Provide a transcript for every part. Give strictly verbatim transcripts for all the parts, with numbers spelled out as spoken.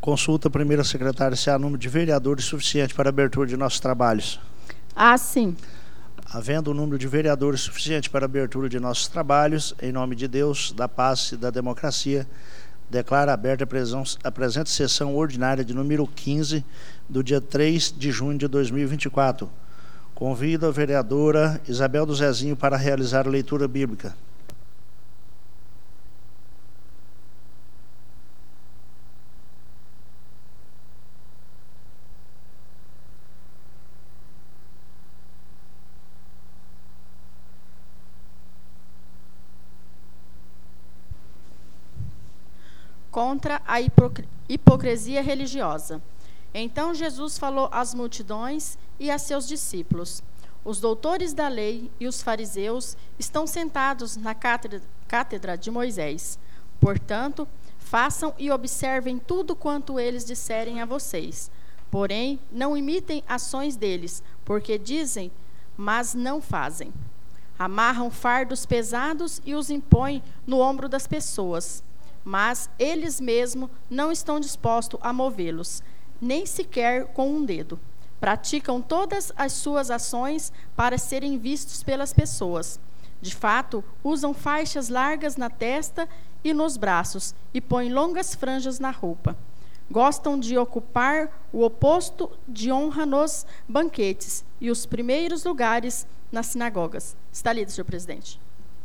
Consulta a primeira secretária se há número de vereadores suficiente para a abertura de nossos trabalhos. Ah, sim. Havendo o número de vereadores suficiente para a abertura de nossos trabalhos, em nome de Deus, da paz e da democracia, declaro aberta a presente sessão ordinária de número quinze, do dia três de junho de dois mil e vinte e quatro. Convido a vereadora Isabel do Zezinho para realizar a leitura bíblica. Contra a hipocrisia religiosa. Então Jesus falou às multidões e a seus discípulos: os doutores da lei e os fariseus estão sentados na cátedra de Moisés. Portanto, façam e observem tudo quanto eles disserem a vocês. Porém, não imitem ações deles, porque dizem, mas não fazem. Amarram fardos pesados e os impõem no ombro das pessoas, mas eles mesmos não estão dispostos a movê-los, nem sequer com um dedo. Praticam todas as suas ações para serem vistos pelas pessoas. De fato, usam faixas largas na testa e nos braços e põem longas franjas na roupa. Gostam de ocupar o oposto de honra nos banquetes e os primeiros lugares nas sinagogas. Está lido, senhor presidente.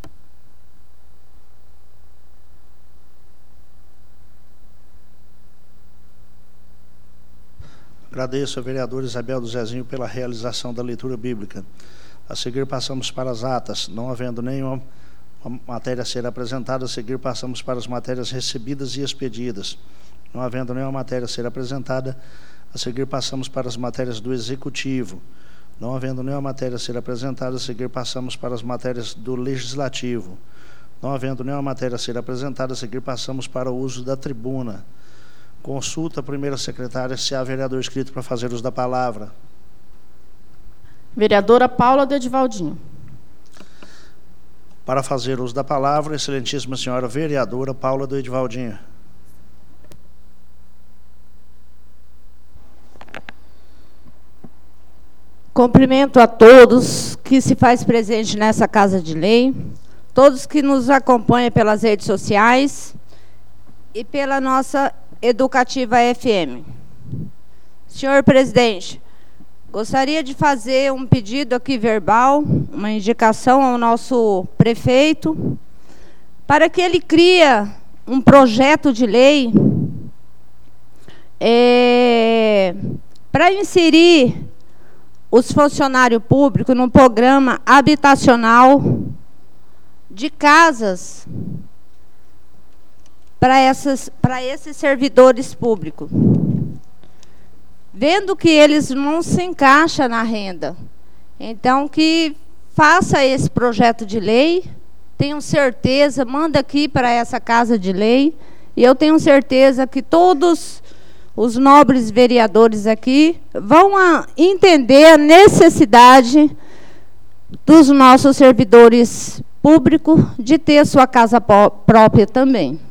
Agradeço a vereadora Isabel do Zezinho pela realização da leitura bíblica. A seguir, passamos para as atas. Não havendo nenhuma matéria a ser apresentada, a seguir, passamos para as matérias recebidas e expedidas. Não havendo nenhuma matéria a ser apresentada, a seguir, passamos para as matérias do Executivo. Não havendo nenhuma matéria a ser apresentada, a seguir, passamos para as matérias do Legislativo. Não havendo nenhuma matéria a ser apresentada, a seguir, passamos para o uso da tribuna. Consulta a primeira secretária se há vereador inscrito para fazer uso da palavra. Vereadora Paula do Edivaldinho. Para fazer uso da palavra, excelentíssima senhora vereadora Paula do Edivaldinho. Cumprimento a todos que se faz presente nessa Casa de Lei, todos que nos acompanham pelas redes sociais e pela nossa Educativa F M. Senhor presidente, gostaria de fazer um pedido aqui verbal, uma indicação ao nosso prefeito, para que ele crie um projeto de lei é, para inserir os funcionários públicos num programa habitacional de casas para essas, para esses servidores públicos, vendo que eles não se encaixam na renda. Então, que faça esse projeto de lei, tenho certeza, manda aqui para essa Casa de Lei, e eu tenho certeza que todos os nobres vereadores aqui vão a entender a necessidade dos nossos servidores públicos de ter sua casa própria também.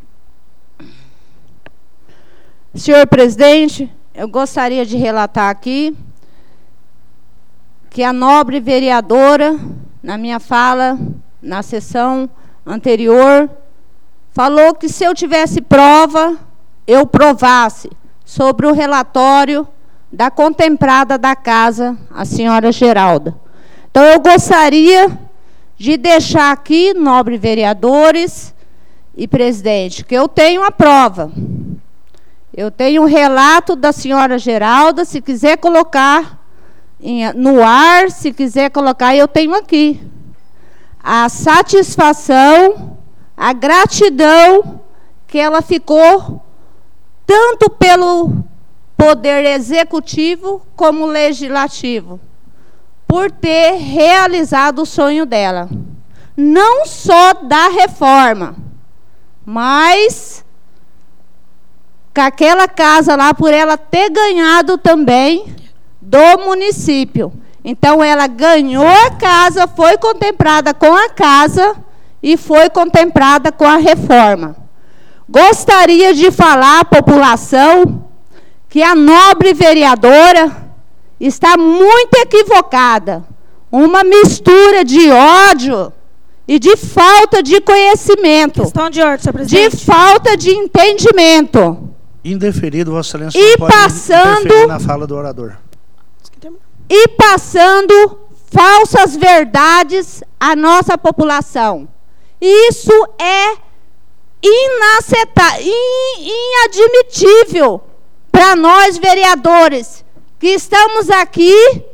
Senhor presidente, eu gostaria de relatar aqui que a nobre vereadora, na minha fala, na sessão anterior, falou que se eu tivesse prova, eu provasse sobre o relatório da contemplada da casa, a senhora Geralda. Então, eu gostaria de deixar aqui, nobres vereadores e presidente, que eu tenho a prova. Eu tenho um relato da senhora Geralda, se quiser colocar em, no ar, se quiser colocar, eu tenho aqui. A satisfação, a gratidão que ela ficou, tanto pelo poder executivo como legislativo, por ter realizado o sonho dela. Não só da reforma, mas com aquela casa lá, por ela ter ganhado também do município. Então, ela ganhou a casa, foi contemplada com a casa e foi contemplada com a reforma. gostaria de falar à população que a nobre vereadora está muito equivocada. Uma mistura de ódio e de falta de conhecimento. Questão de ordem, senhor presidente. De falta de entendimento. Indeferido, Vossa Excelência E não pode passando- interferir na fala do orador. E passando falsas verdades à nossa população. Isso é inaceitável, in, inadmitível para nós, vereadores, que estamos aqui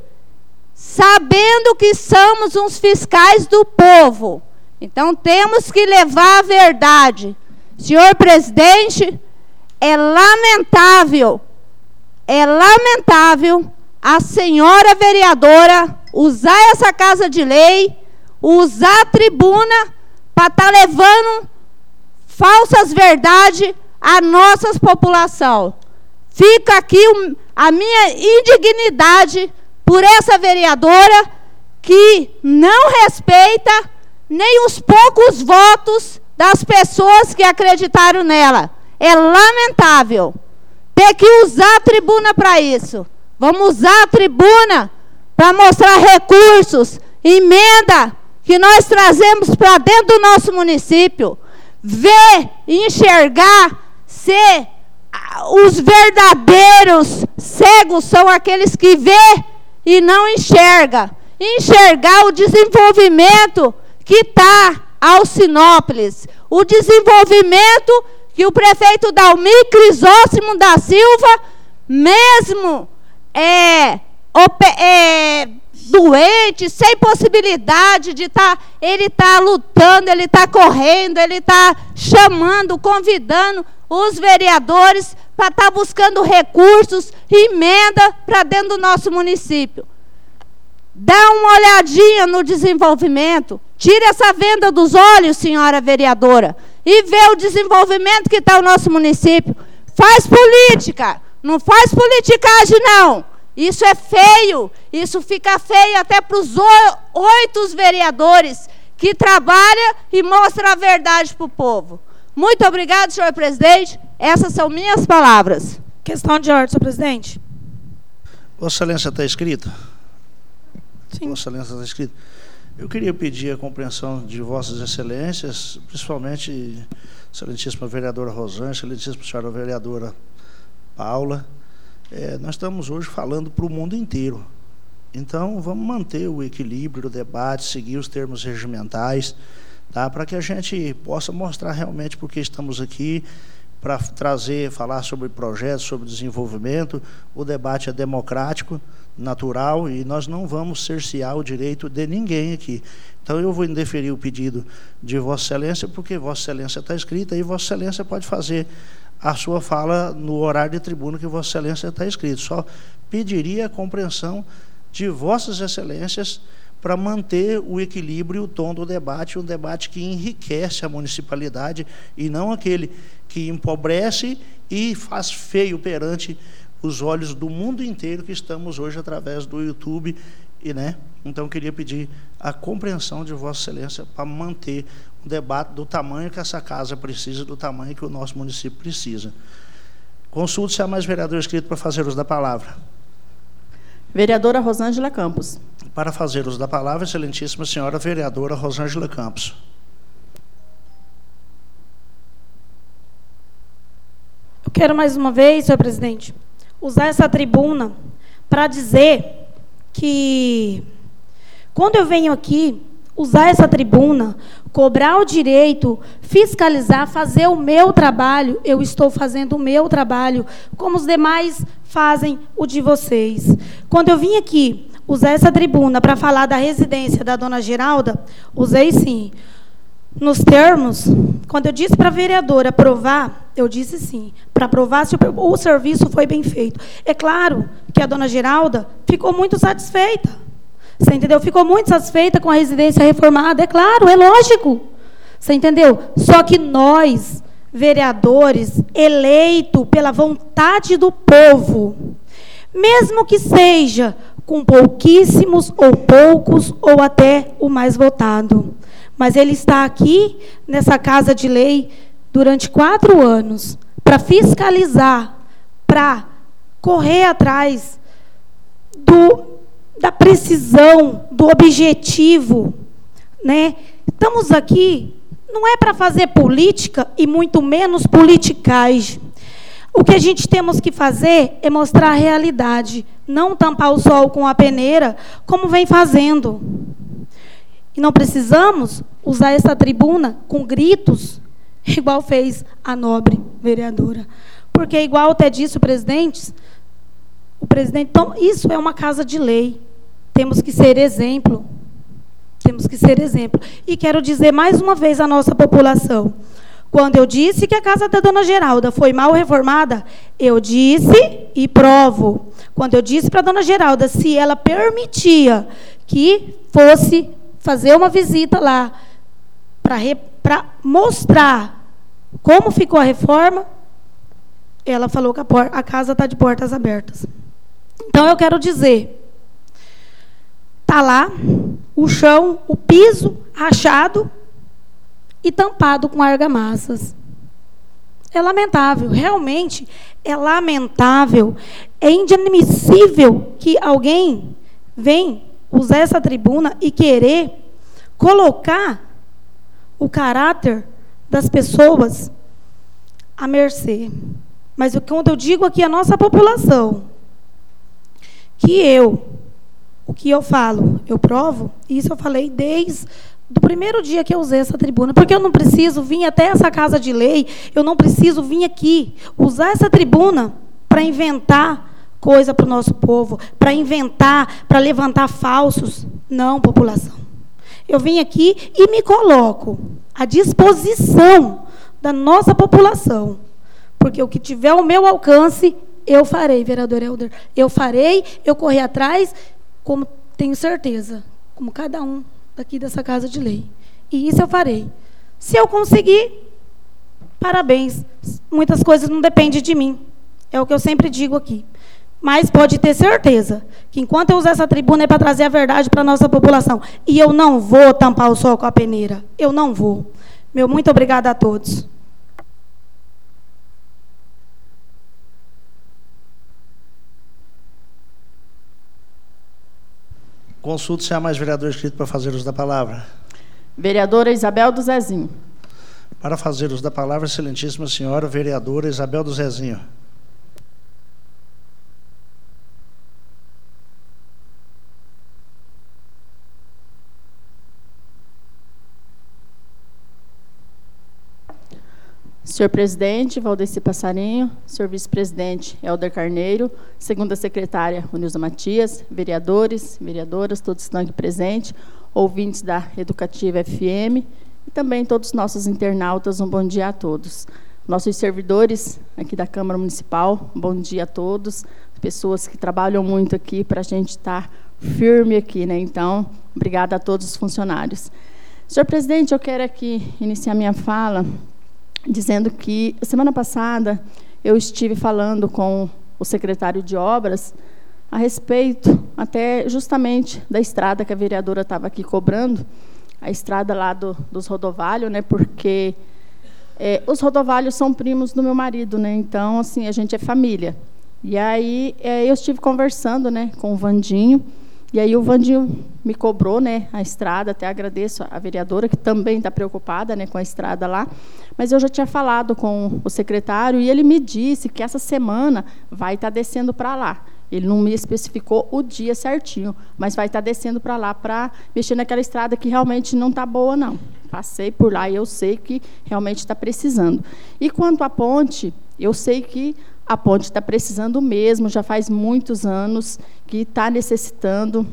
sabendo que somos uns fiscais do povo. Então, temos que levar a verdade. Senhor presidente, é lamentável, é lamentável a senhora vereadora usar essa casa de lei, usar a tribuna para estar levando falsas verdades à nossa população. Fica aqui um, a minha indignidade por essa vereadora que não respeita nem os poucos votos das pessoas que acreditaram nela. É lamentável ter que usar a tribuna para isso. Vamos usar a tribuna para mostrar recursos, emenda que nós trazemos para dentro do nosso município. Ver, enxergar, ser os verdadeiros cegos são aqueles que vê e não enxerga. Enxergar o desenvolvimento que está ao Sinópolis, o desenvolvimento que o prefeito Dalmir Crisóstomo da Silva, mesmo é, é, doente, sem possibilidade de estar, tá, ele está lutando, ele está correndo, ele está chamando, convidando os vereadores para estar tá buscando recursos, emenda para dentro do nosso município. Dá uma olhadinha no desenvolvimento, tira essa venda dos olhos, senhora vereadora, e vê o desenvolvimento que está o nosso município. Faz política, não faz politicagem, não. Isso é feio, isso fica feio até para os oito vereadores que trabalham e mostram a verdade para o povo. Muito obrigado, senhor presidente. Essas são minhas palavras. Questão de ordem, senhor presidente. Vossa Excelência está escrito? Sim. Vossa Excelência está escrito. Eu queria pedir a compreensão de Vossas Excelências, principalmente excelentíssima vereadora Rosângela, excelentíssima senhora vereadora Paula. É, nós estamos hoje falando para o mundo inteiro. Então, vamos manter o equilíbrio, o debate, seguir os termos regimentais, tá? Para que a gente possa mostrar realmente por que estamos aqui, para trazer, falar sobre projetos, sobre desenvolvimento. O debate é democrático, natural, e nós não vamos cercear o direito de ninguém aqui. Então, eu vou indeferir o pedido de Vossa Excelência, porque Vossa Excelência está escrita, e Vossa Excelência pode fazer a sua fala no horário de tribuna que Vossa Excelência está escrito. Só pediria a compreensão de Vossas Excelências para manter o equilíbrio e o tom do debate, um debate que enriquece a municipalidade e não aquele que empobrece e faz feio perante os olhos do mundo inteiro que estamos hoje através do YouTube. E, né? Então, eu queria pedir a compreensão de Vossa Excelência para manter um debate do tamanho que essa casa precisa, do tamanho que o nosso município precisa. Consulte se há mais vereador inscrito para fazer uso da palavra. Vereadora Rosângela Campos. Para fazer uso da palavra, excelentíssima senhora vereadora Rosângela Campos. Eu quero mais uma vez, senhor presidente, usar essa tribuna para dizer que, quando eu venho aqui, usar essa tribuna, cobrar o direito, fiscalizar, fazer o meu trabalho, eu estou fazendo o meu trabalho, como os demais fazem o de vocês. Quando eu vim aqui usar essa tribuna para falar da residência da dona Geralda, usei sim. Nos termos, quando eu disse para a vereadora aprovar, eu disse sim, para aprovar se o, o serviço foi bem feito. É claro que a dona Geralda ficou muito satisfeita. Você entendeu? Ficou muito satisfeita com a residência reformada, é claro, é lógico. Você entendeu? Só que nós, vereadores, eleitos pela vontade do povo, mesmo que seja com pouquíssimos ou poucos, ou até o mais votado, mas ele está aqui, nessa casa de lei, durante quatro anos para fiscalizar, para correr atrás do, da precisão, do objetivo, né? Estamos aqui, não é para fazer política e muito menos politicagem. O que a gente temos que fazer é mostrar a realidade, não tampar o sol com a peneira, como vem fazendo. E não precisamos usar essa tribuna com gritos, igual fez a nobre vereadora. Porque, igual até disse o presidente, o presidente, então, isso é uma casa de lei. Temos que ser exemplo. Temos que ser exemplo. E quero dizer mais uma vez à nossa população, quando eu disse que a casa da dona Geralda foi mal reformada, eu disse e provo. Quando eu disse para a dona Geralda se ela permitia que fosse fazer uma visita lá para mostrar como ficou a reforma, ela falou que a, por, a casa está de portas abertas. Então, eu quero dizer, está lá o chão, o piso rachado e tampado com argamassas. É lamentável, realmente é lamentável, é inadmissível que alguém venha usar essa tribuna e querer colocar o caráter das pessoas à mercê. Mas quando eu digo aqui a nossa população, que eu, o que eu falo, eu provo, isso eu falei desde do primeiro dia que eu usei essa tribuna, porque eu não preciso vir até essa casa de lei, eu não preciso vir aqui usar essa tribuna para inventar coisa para o nosso povo, para inventar, para levantar falsos. Não, população. Eu vim aqui e me coloco à disposição da nossa população, porque o que tiver ao meu alcance, eu farei, vereador Helder. Eu farei, eu correr atrás, como tenho certeza, como cada um daqui dessa casa de lei. E isso eu farei. Se eu conseguir, parabéns. Muitas coisas não dependem de mim. É o que eu sempre digo aqui. Mas pode ter certeza que enquanto eu usar essa tribuna é para trazer a verdade para a nossa população. E eu não vou tampar o sol com a peneira. Eu não vou. Meu muito obrigada a todos. Consulto se há mais vereador inscrito para fazer uso da palavra. Vereadora Isabel do Zezinho. Para fazer uso da palavra, excelentíssima senhora, vereadora Isabel do Zezinho. Senhor presidente, Valdeci Passarinho, senhor vice-presidente, Helder Carneiro, segunda secretária, Unilza Matias, vereadores, vereadoras, todos estão aqui presentes, ouvintes da Educativa F M e também todos os nossos internautas, um bom dia a todos. Nossos servidores aqui da Câmara Municipal, um bom dia a todos, pessoas que trabalham muito aqui para a gente estar firme aqui, né? Então, obrigada a todos os funcionários. Senhor presidente, eu quero aqui iniciar minha fala dizendo que, semana passada, eu estive falando com o secretário de Obras a respeito, até justamente, da estrada que a vereadora estava aqui cobrando, a estrada lá do, dos rodovalhos, né, porque é, os rodovalhos são primos do meu marido, né, então, assim, a gente é família. E aí, é, eu estive conversando, né, com o Vandinho, e aí o Vandinho me cobrou, né, a estrada, até agradeço a vereadora, que também está preocupada, né, com a estrada lá, mas eu já tinha falado com o secretário e ele me disse que essa semana vai estar descendo para lá. Ele não me especificou o dia certinho, mas vai estar descendo para lá para mexer naquela estrada que realmente não está boa, não. Passei por lá e eu sei que realmente está precisando. E quanto à ponte, eu sei que a ponte está precisando mesmo, já faz muitos anos que está necessitando.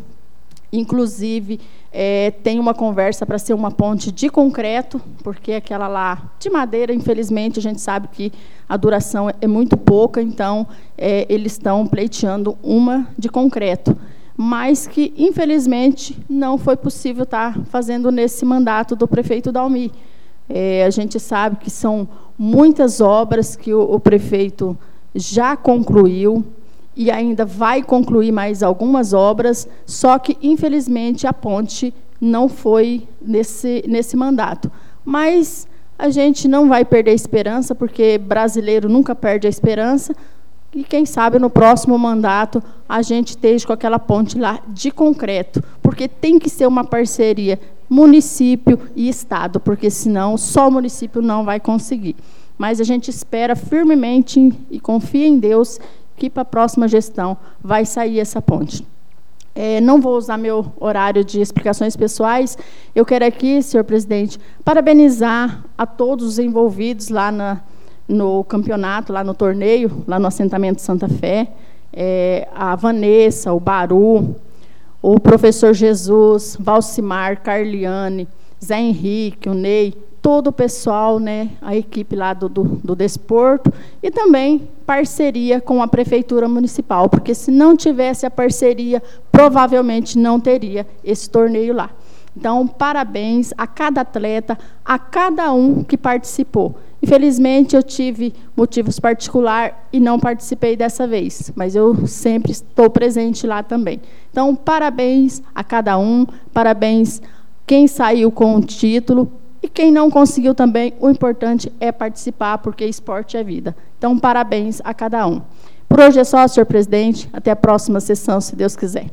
Inclusive, é, tem uma conversa para ser uma ponte de concreto, porque aquela lá de madeira, infelizmente, a gente sabe que a duração é muito pouca, então é, eles estão pleiteando uma de concreto, mas que, infelizmente, não foi possível estar fazendo nesse mandato do prefeito Dalmi. É, a gente sabe que são muitas obras que o, o prefeito já concluiu, e ainda vai concluir mais algumas obras, só que, infelizmente, a ponte não foi nesse, nesse mandato. Mas a gente não vai perder a esperança, porque brasileiro nunca perde a esperança, e quem sabe no próximo mandato a gente esteja com aquela ponte lá de concreto, porque tem que ser uma parceria município e Estado, porque senão só o município não vai conseguir. Mas a gente espera firmemente e confia em Deus que para a próxima gestão vai sair essa ponte. É, não vou usar meu horário de explicações pessoais. Eu quero aqui, senhor presidente, parabenizar a todos os envolvidos lá na, no campeonato, lá no torneio, lá no assentamento Santa Fé, é, a Vanessa, o Baru, o professor Jesus, Valcimar, Carliane, Zé Henrique, o Ney, todo o pessoal, né, a equipe lá do, do, do desporto, e também parceria com a Prefeitura Municipal, porque se não tivesse a parceria, provavelmente não teria esse torneio lá. Então, parabéns a cada atleta, a cada um que participou. Infelizmente, eu tive motivos particulares e não participei dessa vez, mas eu sempre estou presente lá também. Então, parabéns a cada um, parabéns quem saiu com o título, e quem não conseguiu também, o importante é participar, porque esporte é vida. Então, parabéns a cada um. Por hoje é só, senhor presidente. Até a próxima sessão, se Deus quiser.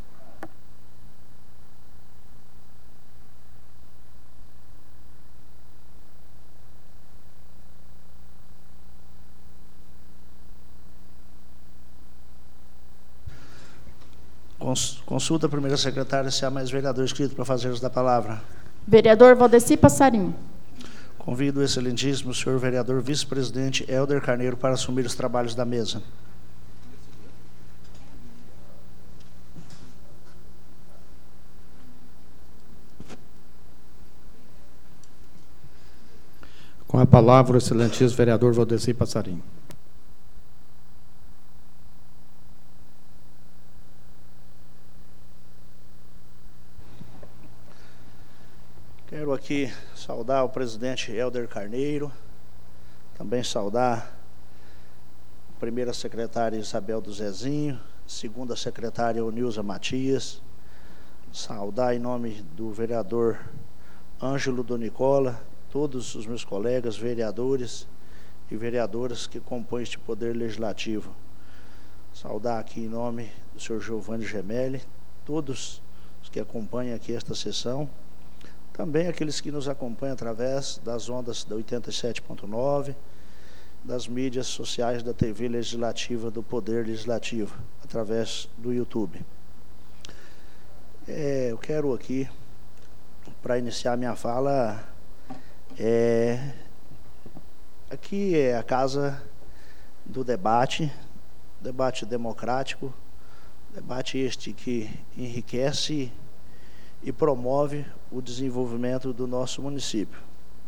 Consulta a primeira secretária se há mais vereador inscrito para fazer uso da palavra. Vereador Valdeci Passarinho. Convido o excelentíssimo senhor vereador vice-presidente Helder Carneiro para assumir os trabalhos da mesa. Com a palavra, o excelentíssimo vereador Valdeci Passarinho. Quero aqui saudar o presidente Helder Carneiro, também saudar a primeira secretária Isabel do Zezinho, segunda secretária Onilza Matias, saudar em nome do vereador Ângelo do Nicola, todos os meus colegas vereadores e vereadoras que compõem este poder legislativo. Saudar aqui em nome do senhor Giovanni Gemelli, todos os que acompanham aqui esta sessão, também aqueles que nos acompanham através das ondas da oitenta e sete ponto nove, das mídias sociais da T V Legislativa, do Poder Legislativo, através do YouTube. É, eu quero aqui, para iniciar minha fala, é, aqui é a casa do debate, debate democrático, debate este que enriquece e promove o desenvolvimento do nosso município.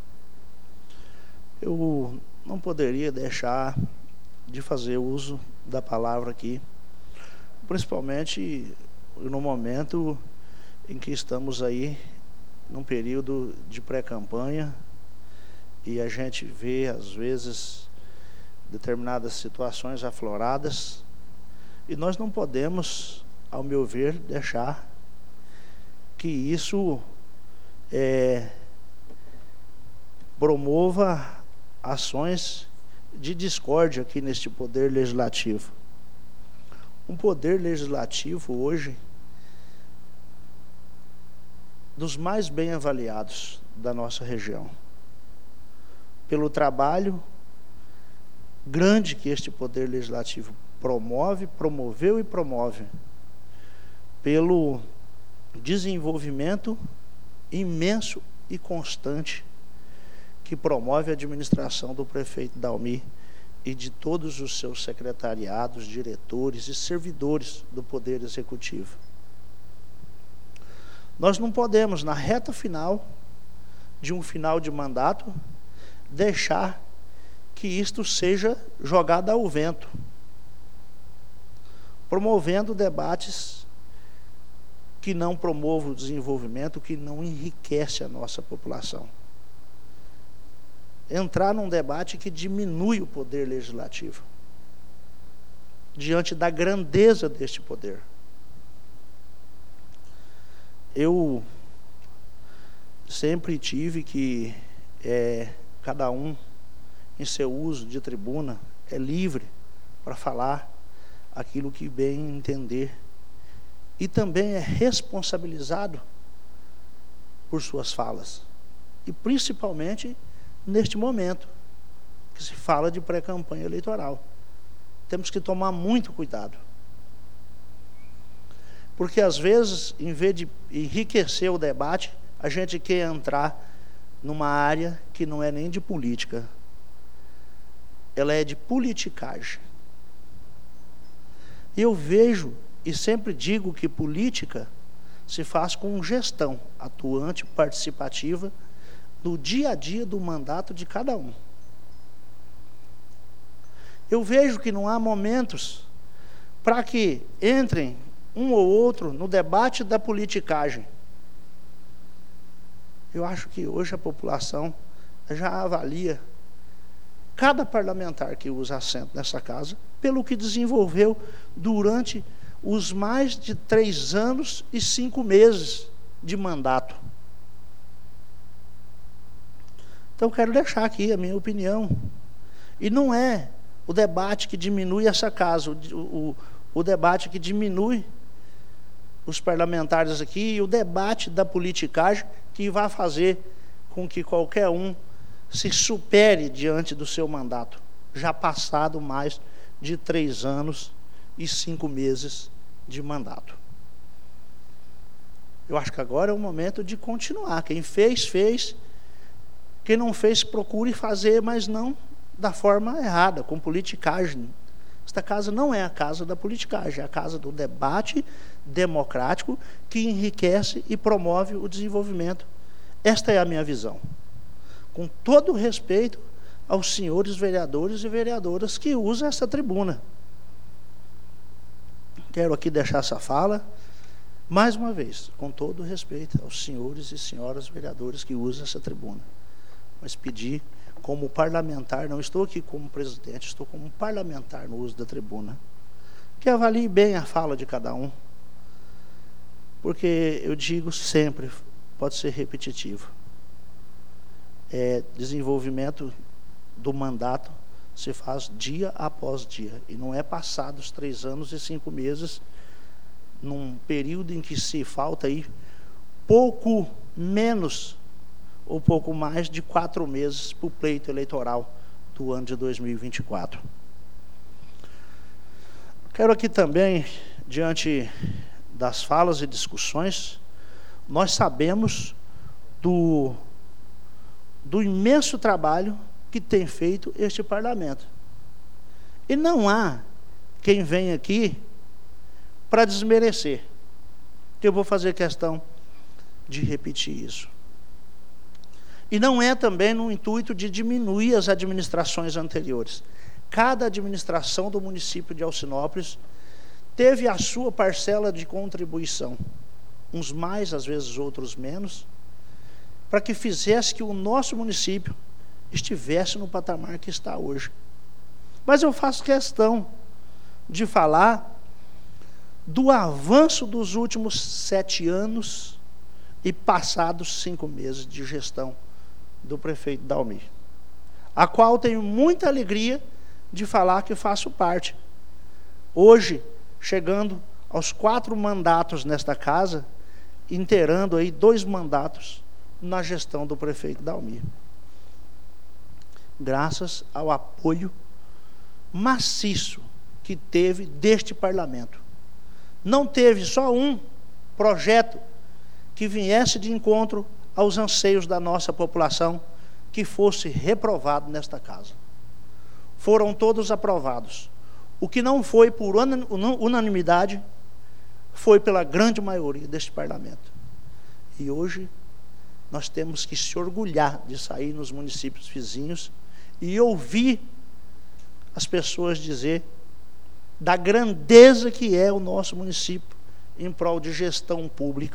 Eu não poderia deixar de fazer uso da palavra aqui, principalmente no momento em que estamos aí num período de pré-campanha e a gente vê, às vezes, determinadas situações afloradas, e nós não podemos, ao meu ver, deixar que isso é, promova ações de discórdia aqui neste poder legislativo. Um poder legislativo hoje dos mais bem avaliados da nossa região, pelo trabalho grande que este poder legislativo promove, promoveu e promove, pelo desenvolvimento imenso e constante que promove a administração do prefeito Dalmi e de todos os seus secretariados, diretores e servidores do Poder Executivo. Nós não podemos, na reta final de um final de mandato, deixar que isto seja jogado ao vento, promovendo debates que não promovam o desenvolvimento, que não enriquece a nossa população. Entrar num debate que diminui o poder legislativo, diante da grandeza deste poder. Eu sempre tive que é, cada um, em seu uso de tribuna, é livre para falar aquilo que bem entender. E também é responsabilizado por suas falas. E principalmente neste momento, que se fala de pré-campanha eleitoral. Temos que tomar muito cuidado. Porque, às vezes, em vez de enriquecer o debate, a gente quer entrar numa área que não é nem de política. Ela é de politicagem. Eu vejo e sempre digo que política se faz com gestão atuante, participativa, no dia a dia do mandato de cada um. Eu vejo que não há momentos para que entrem um ou outro no debate da politicagem. Eu acho que hoje a população já avalia cada parlamentar que usa assento nessa casa pelo que desenvolveu durante os mais de três anos e cinco meses de mandato. Então, quero deixar aqui a minha opinião. E não é o debate que diminui essa casa, o, o, o debate que diminui os parlamentares aqui, e o debate da politicagem que vai fazer com que qualquer um se supere diante do seu mandato, já passado mais de três anos e cinco meses de mandato. Eu acho que agora é o momento de continuar. Quem fez, fez. Quem não fez, procure fazer, mas não da forma errada, com politicagem. Esta casa não é a casa da politicagem, é a casa do debate democrático que enriquece e promove o desenvolvimento. Esta é a minha visão. Com todo o respeito aos senhores vereadores e vereadoras que usam essa tribuna. Quero aqui deixar essa fala, mais uma vez, com todo o respeito aos senhores e senhoras vereadores que usam essa tribuna. Mas pedir, como parlamentar, não estou aqui como presidente, estou como parlamentar no uso da tribuna, que avalie bem a fala de cada um, porque eu digo sempre, pode ser repetitivo, é, desenvolvimento do mandato se faz dia após dia, e não é passados três anos e cinco meses, num período em que se falta aí pouco menos ou pouco mais de quatro meses para o pleito eleitoral do ano de dois mil e vinte e quatro. Quero aqui também, diante das falas e discussões, nós sabemos do, do imenso trabalho que tem feito este parlamento. E não há quem venha aqui para desmerecer, que eu vou fazer questão de repetir isso. E não é também no intuito de diminuir as administrações anteriores. Cada administração do município de Alcinópolis teve a sua parcela de contribuição, uns mais, às vezes outros menos, para que fizesse que o nosso município estivesse no patamar que está hoje. Mas eu faço questão de falar do avanço dos últimos sete anos e passados cinco meses de gestão do prefeito Dalmir, a qual tenho muita alegria de falar que faço parte. Hoje, chegando aos quatro mandatos nesta casa, inteirando aí dois mandatos na gestão do prefeito Dalmir. Graças ao apoio maciço que teve deste parlamento. Não teve só um projeto que viesse de encontro aos anseios da nossa população que fosse reprovado nesta casa. Foram todos aprovados. O que não foi por unanimidade foi pela grande maioria deste parlamento. E hoje nós temos que se orgulhar de sair nos municípios vizinhos e ouvir as pessoas dizer da grandeza que é o nosso município em prol de gestão pública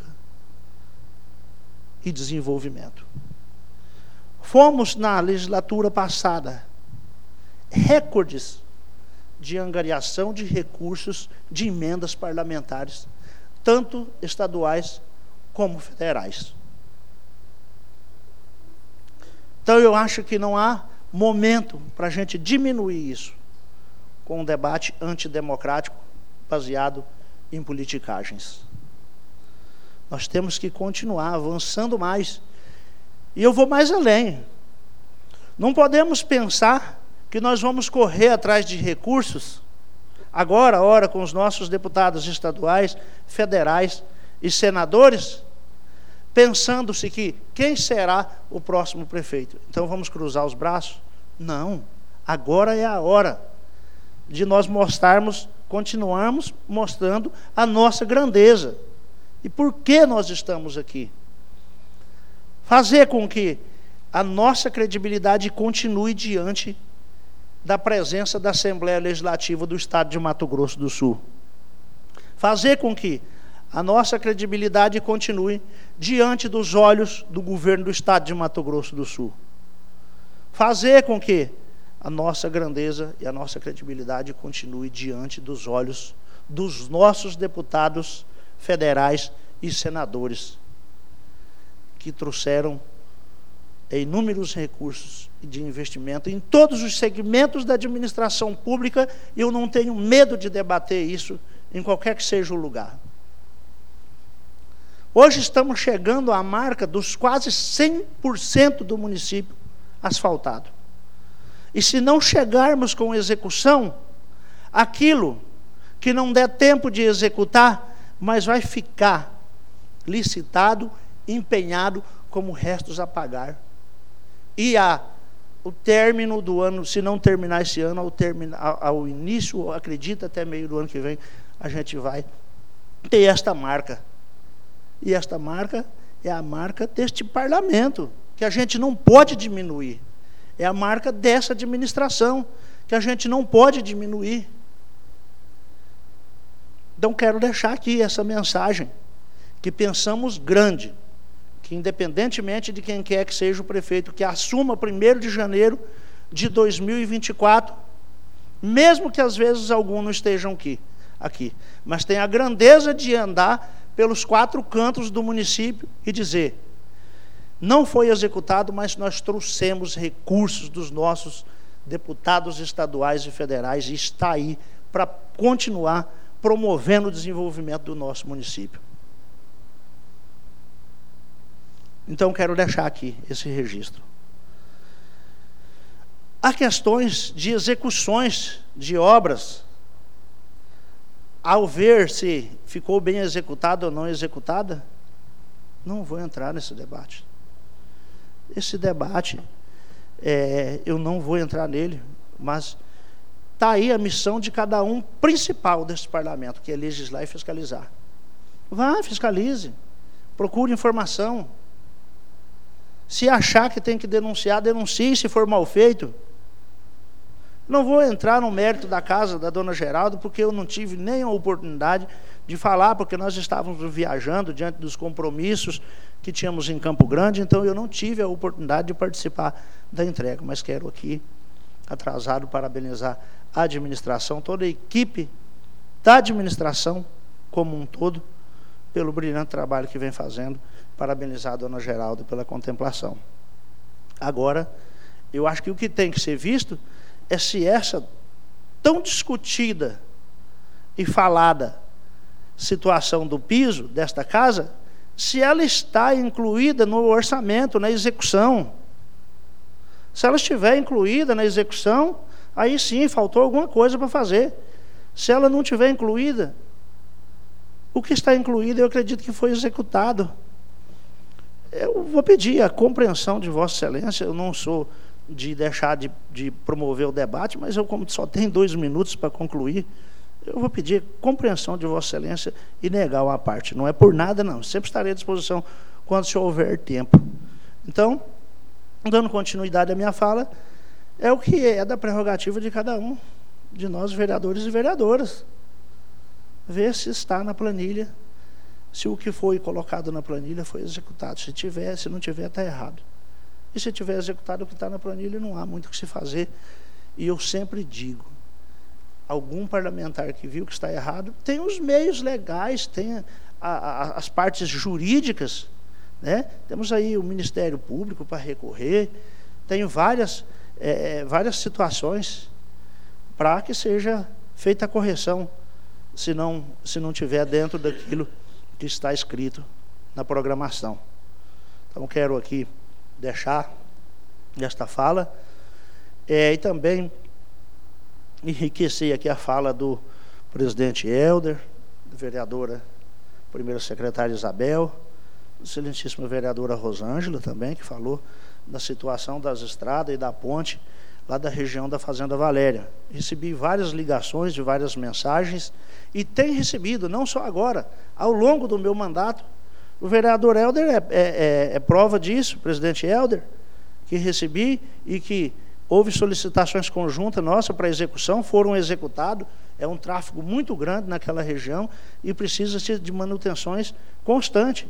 e desenvolvimento. Fomos, na legislatura passada, recordes de angariação de recursos de emendas parlamentares, tanto estaduais como federais. Então, eu acho que não há momento para a gente diminuir isso com um debate antidemocrático baseado em politicagens. Nós temos que continuar avançando mais. E eu vou mais além. Não podemos pensar que nós vamos correr atrás de recursos, agora, ora, com os nossos deputados estaduais, federais e senadores, pensando-se que quem será o próximo prefeito. Então vamos cruzar os braços? Não. Agora é a hora de nós mostrarmos, continuarmos mostrando a nossa grandeza. E por que nós estamos aqui? Fazer com que a nossa credibilidade continue diante da presença da Assembleia Legislativa do Estado de Mato Grosso do Sul. Fazer com que a nossa credibilidade continue diante dos olhos do governo do Estado de Mato Grosso do Sul. Fazer com que a nossa grandeza e a nossa credibilidade continue diante dos olhos dos nossos deputados federais e senadores, que trouxeram inúmeros recursos de investimento em todos os segmentos da administração pública, e eu não tenho medo de debater isso em qualquer que seja o lugar. Hoje estamos chegando à marca dos quase cem por cento do município asfaltado. E se não chegarmos com execução, aquilo que não der tempo de executar, mas vai ficar licitado, empenhado como restos a pagar. E a, o término do ano, se não terminar esse ano, ao, termina, ao, ao início, acredito até meio do ano que vem, a gente vai ter esta marca. E esta marca é a marca deste parlamento, que a gente não pode diminuir. É a marca dessa administração, que a gente não pode diminuir. Então, quero deixar aqui essa mensagem, que pensamos grande, que independentemente de quem quer que seja o prefeito, que assuma primeiro de janeiro de dois mil e vinte e quatro, mesmo que às vezes alguns não estejam aqui, aqui, mas tem a grandeza de andar pelos quatro cantos do município e dizer: não foi executado, mas nós trouxemos recursos dos nossos deputados estaduais e federais, e está aí para continuar promovendo o desenvolvimento do nosso município. Então, quero deixar aqui esse registro. Há questões de execuções de obras, ao ver se ficou bem executada ou não executada, não vou entrar nesse debate. Esse debate, é, eu não vou entrar nele, mas está aí a missão de cada um principal desse parlamento, que é legislar e fiscalizar. Vá, fiscalize, procure informação. Se achar que tem que denunciar, denuncie se for mal feito. Não vou entrar no mérito da casa da dona Geralda, porque eu não tive nem a oportunidade de falar, porque nós estávamos viajando diante dos compromissos que tínhamos em Campo Grande, então eu não tive a oportunidade de participar da entrega, mas quero aqui, atrasado, parabenizar a administração, toda a equipe da administração como um todo, pelo brilhante trabalho que vem fazendo, parabenizar a dona Geralda pela contemplação. Agora, eu acho que o que tem que ser visto é se essa tão discutida e falada situação do piso desta casa, se ela está incluída no orçamento, na execução. Se ela estiver incluída na execução, aí sim, faltou alguma coisa para fazer. Se ela não estiver incluída, o que está incluído, eu acredito que foi executado. Eu vou pedir a compreensão de Vossa Excelência, eu não sou de deixar de, de promover o debate, mas eu, como só tenho dois minutos para concluir, eu vou pedir compreensão de Vossa Excelência e negar uma parte. Não é por nada, não. Sempre estarei à disposição quando se houver tempo. Então, dando continuidade à minha fala, é o que é da prerrogativa de cada um de nós, vereadores e vereadoras. Ver se está na planilha, se o que foi colocado na planilha foi executado. Se tiver, se não tiver, está errado. E se tiver executado o que está na planilha, não há muito o que se fazer. E eu sempre digo, algum parlamentar que viu que está errado, tem os meios legais, tem a, a, as partes jurídicas, né? Temos aí o Ministério Público para recorrer, tem várias, é, várias situações para que seja feita a correção, se não, se não tiver dentro daquilo que está escrito na programação. Então, quero aqui deixar esta fala, é, e também enriquecer aqui a fala do presidente Helder, da vereadora, primeira secretária Isabel, excelentíssima vereadora Rosângela também, que falou da situação das estradas e da ponte lá da região da Fazenda Valéria. Recebi várias ligações de várias mensagens e tenho recebido, não só agora, ao longo do meu mandato. O vereador Helder é, é, é prova disso, o presidente Helder, que recebi e que houve solicitações conjuntas nossas para execução, foram executados. É um tráfego muito grande naquela região e precisa de manutenções constantes.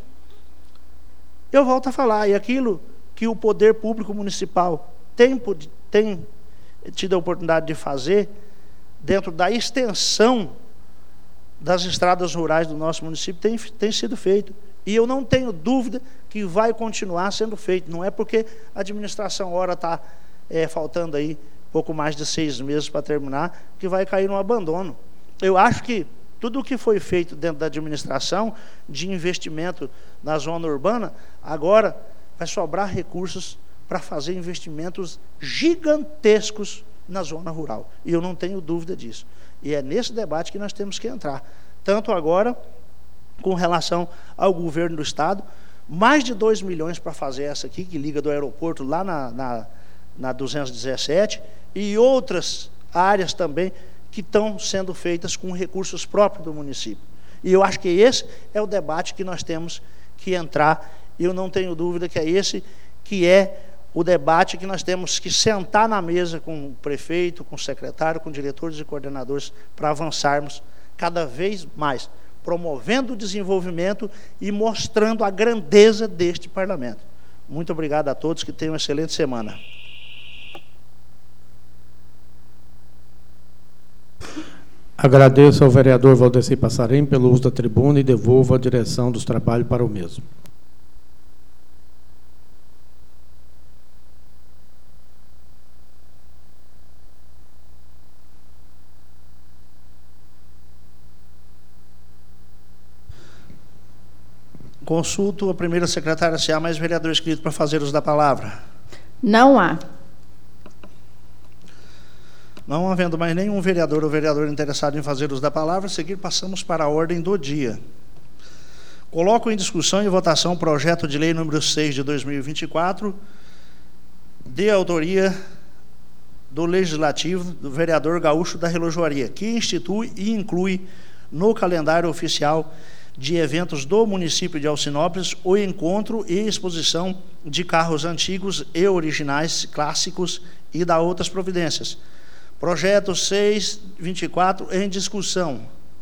Eu volto a falar, e aquilo que o poder público municipal tem, tem tido a oportunidade de fazer, dentro da extensão das estradas rurais do nosso município, tem, tem sido feito. E eu não tenho dúvida que vai continuar sendo feito. Não é porque a administração ora está é, faltando aí pouco mais de seis meses para terminar, que vai cair no abandono. Eu acho que tudo o que foi feito dentro da administração de investimento na zona urbana, agora vai sobrar recursos para fazer investimentos gigantescos na zona rural. E eu não tenho dúvida disso. E é nesse debate que nós temos que entrar. Tanto agora, com relação ao governo do Estado, mais de dois milhões para fazer essa aqui, que liga do aeroporto lá na, na, na duzentos e dezessete, e outras áreas também que estão sendo feitas com recursos próprios do município. E eu acho que esse é o debate que nós temos que entrar. Eu não tenho dúvida que é esse que é o debate que nós temos que sentar na mesa com o prefeito, com o secretário, com diretores e coordenadores, para avançarmos cada vez mais, promovendo o desenvolvimento e mostrando a grandeza deste parlamento. Muito obrigado a todos, que tenham uma excelente semana. Agradeço ao vereador Valdeci Passarim pelo uso da tribuna e devolvo a direção dos trabalhos para o mesmo. Consulto a primeira secretária se há mais vereador inscrito para fazer uso da palavra. Não há. Não havendo mais nenhum vereador ou vereadora interessado em fazer uso da palavra, a seguir passamos para a ordem do dia. Coloco em discussão e votação o projeto de lei número seis de dois mil e vinte e quatro, de autoria do Legislativo, do vereador Gaúcho da Relojoaria, que institui e inclui no calendário oficial de eventos do município de Alcinópolis o encontro e exposição de carros antigos e originais, clássicos, e da outras providências. Projeto seis vinte e quatro em discussão.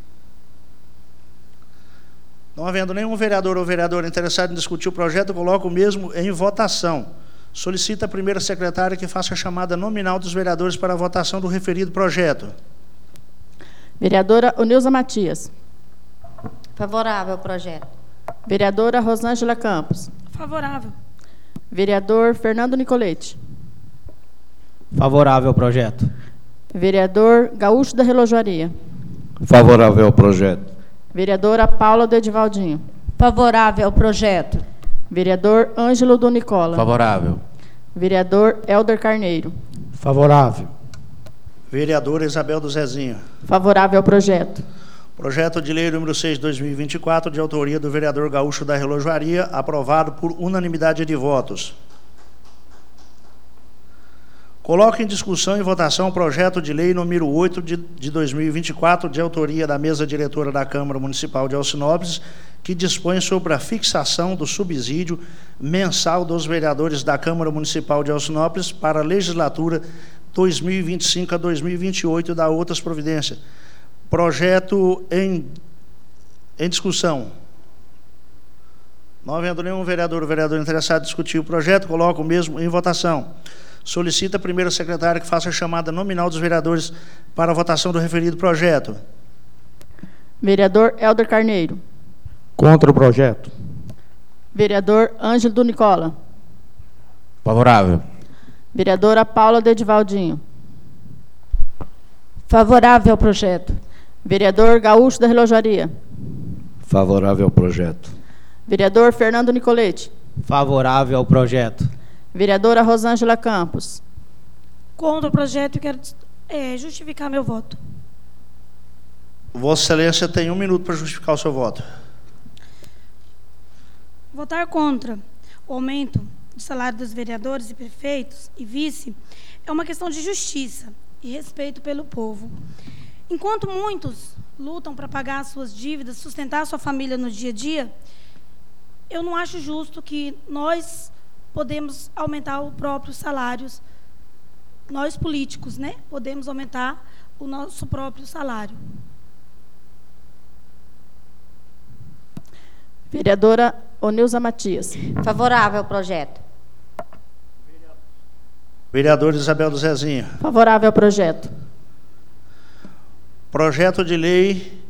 Não havendo nenhum vereador ou vereadora interessado em discutir o projeto, coloco o mesmo em votação. Solicita a primeira secretária que faça a chamada nominal dos vereadores para a votação do referido projeto. Vereadora Onilza Matias. Favorável ao projeto. Vereadora Rosângela Campos. Favorável. Vereador Fernando Nicolete. Favorável ao projeto. Vereador Gaúcho da Relojoaria. Favorável ao projeto. Vereadora Paula do Edivaldinho. Favorável ao projeto. Vereador Ângelo do Nicola. Favorável. Vereador Helder Carneiro. Favorável. Vereadora Isabel do Zezinho. Favorável ao projeto. Projeto de lei número seis de dois mil e vinte e quatro, de autoria do vereador Gaúcho da Relojoaria, aprovado por unanimidade de votos. Coloco em discussão e votação o projeto de lei número oito de, de dois mil e vinte e quatro, de autoria da mesa diretora da Câmara Municipal de Alcinópolis, que dispõe sobre a fixação do subsídio mensal dos vereadores da Câmara Municipal de Alcinópolis para a legislatura dois mil e vinte e cinco a dois mil e vinte e oito, da outras providências. Projeto em, em discussão. Não havendo nenhum vereador ou vereadora interessado em discutir o projeto, coloco o mesmo em votação. Solicita a primeira secretária que faça a chamada nominal dos vereadores para a votação do referido projeto. Vereador Helder Carneiro. Contra o projeto. Vereador Ângelo do Nicola. Favorável. Vereadora Paula de Edivaldinho. Favorável ao projeto. Vereador Gaúcho da Relojaria. Favorável ao projeto. Vereador Fernando Nicolete. Favorável ao projeto. Vereadora Rosângela Campos. Contra o projeto e quero é, justificar meu voto. Vossa Excelência tem um minuto para justificar o seu voto. Votar contra o aumento do salário dos vereadores e prefeitos e vice é uma questão de justiça e respeito pelo povo. Enquanto muitos lutam para pagar suas dívidas, sustentar a sua família no dia a dia, eu não acho justo que nós podemos aumentar os próprios salários, nós políticos, né? Podemos aumentar o nosso próprio salário. Vereadora Onilza Matias. Favorável ao projeto. Vereadora Isabel do Zezinho. Favorável ao projeto. Projeto de lei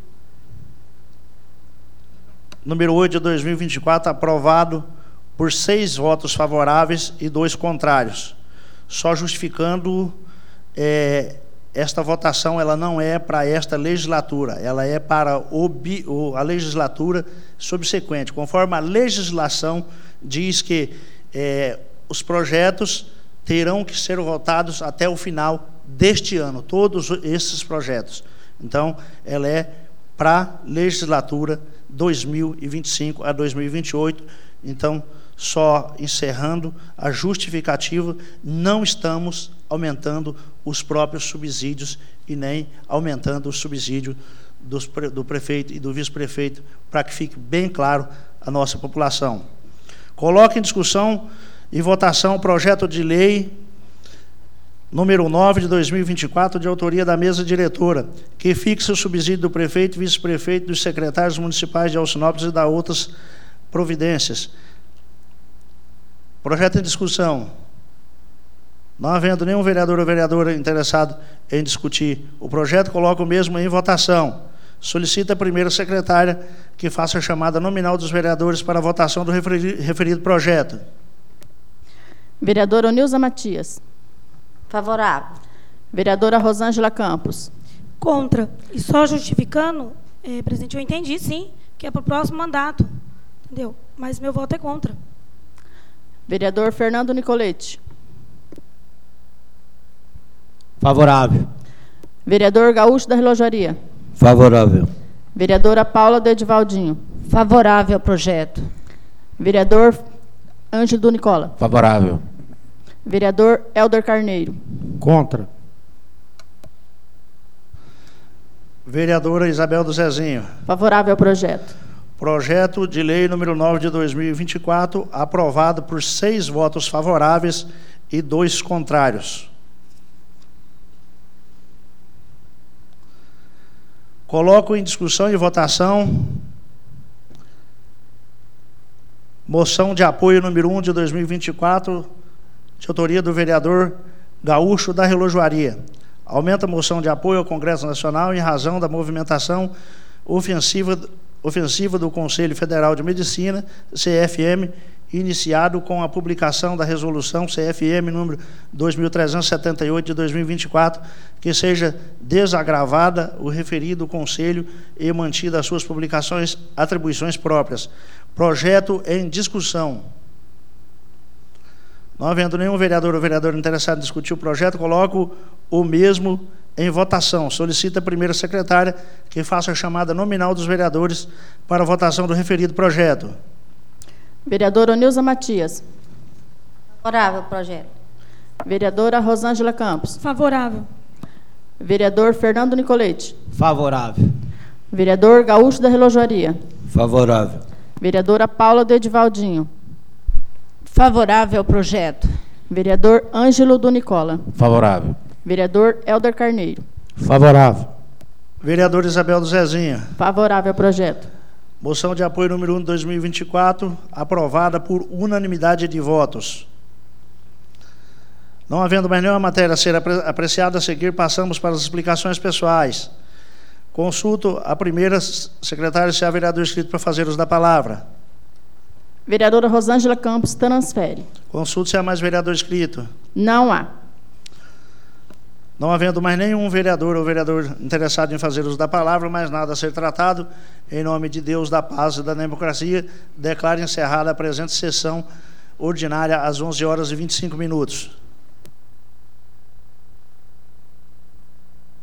número oito de dois mil e vinte e quatro, aprovado por seis votos favoráveis e dois contrários. Só justificando, é, esta votação ela não é para esta legislatura, ela é para o, o, a legislatura subsequente. Conforme a legislação diz que é, os projetos terão que ser votados até o final deste ano, todos esses projetos. Então, ela é para a legislatura dois mil e vinte e cinco a dois mil e vinte e oito. Então, só encerrando a justificativa, não estamos aumentando os próprios subsídios e nem aumentando o subsídio dos, do prefeito e do vice-prefeito, para que fique bem claro a nossa população. Coloque em discussão e votação o projeto de lei número nove de dois mil e vinte e quatro, de autoria da mesa diretora, que fixa o subsídio do prefeito, vice-prefeito, dos secretários municipais de Alcinópolis e da outras providências. Projeto em discussão. Não havendo nenhum vereador ou vereadora interessado em discutir o projeto, coloca o mesmo em votação. Solicita a primeira secretária que faça a chamada nominal dos vereadores para a votação do referido projeto. Vereadora Onilza Matias. Favorável. Vereadora Rosângela Campos. Contra. E só justificando, eh, presidente, eu entendi, sim, que é para o próximo mandato. Entendeu? Mas meu voto é contra. Vereador Fernando Nicolete. Favorável. Vereador Gaúcho da Relojaria. Favorável. Vereadora Paula de Edivaldinho. Favorável ao projeto. Vereador Ângelo do Nicola. Favorável. Vereador Helder Carneiro. Contra. Vereadora Isabel do Zezinho. Favorável ao projeto. Projeto de lei número nove de dois mil e vinte e quatro, aprovado por seis votos favoráveis e dois contrários. Coloco em discussão e votação moção de apoio número um de dois mil e vinte e quatro, de autoria do vereador Gaúcho da Relojoaria. Aumenta a moção de apoio ao Congresso Nacional em razão da movimentação ofensiva, ofensiva do Conselho Federal de Medicina, C F M, iniciado com a publicação da resolução C F M número dois mil trezentos e setenta e oito de dois mil e vinte e quatro, que seja desagravada o referido Conselho e mantida as suas publicações, atribuições próprias. Projeto em discussão. Não havendo nenhum vereador ou vereadora interessado em discutir o projeto, coloco o mesmo em votação. Solicita a primeira secretária que faça a chamada nominal dos vereadores para a votação do referido projeto. Vereadora Onilza Matias. Favorável ao projeto. Vereadora Rosângela Campos. Favorável. Vereador Fernando Nicolete. Favorável. Vereador Gaúcho da Relojaria. Favorável. Vereadora Paula de Edivaldinho. Favorável ao projeto. Vereador Ângelo do Nicola. Favorável. Vereador Helder Carneiro. Favorável. Vereadora Isabel do Zezinho. Favorável ao projeto. Moção de apoio número um de dois mil e vinte e quatro, aprovada por unanimidade de votos. Não havendo mais nenhuma matéria a ser apreciada, a seguir passamos para as explicações pessoais. Consulto a primeira secretária se há vereador inscrito para fazer uso da palavra. Vereadora Rosângela Campos transfere. Consulto se há mais vereador inscrito. Não há. Não havendo mais nenhum vereador ou vereador interessado em fazer uso da palavra, mais nada a ser tratado, em nome de Deus, da paz e da democracia, declaro encerrada a presente sessão ordinária às onze horas e vinte e cinco minutos.